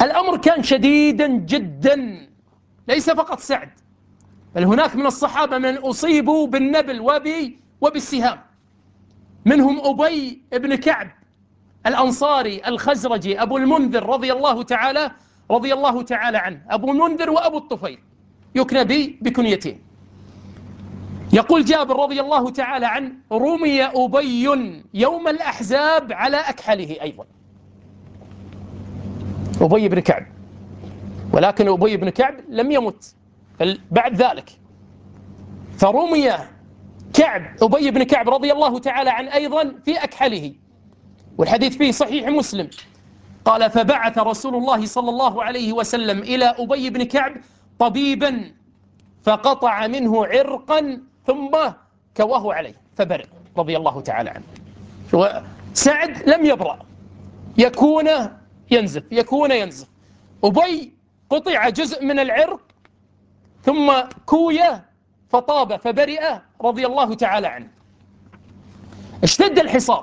الأمر كان شديدا جدا، ليس فقط سعد، بل هناك من الصحابة من أصيبوا بالنبل وبالسهام، منهم أبي بن كعب الأنصاري الخزرجي أبو المنذر رضي الله تعالى عنه، أبو المنذر وأبو الطفيل، يكنى بكنيتين. يقول جابر رضي الله تعالى عنه: رمي أبي يوم الأحزاب على أكحله أيضا، أبي بن كعب، ولكن أبي بن كعب لم يمت بعد ذلك، فرمي أبي بن كعب رضي الله تعالى عنه أيضا في أكحله، والحديث فيه صحيح مسلم. قال: فبعث رسول الله صلى الله عليه وسلم إلى أبي بن كعب طبيبا فقطع منه عرقا ثم كواه عليه فبرئ رضي الله تعالى عنه. سعد لم يبرأ، يكون ينزف. أبي قطع جزء من العرق ثم كوي فطاب فبرئ رضي الله تعالى عنه. اشتد الحصار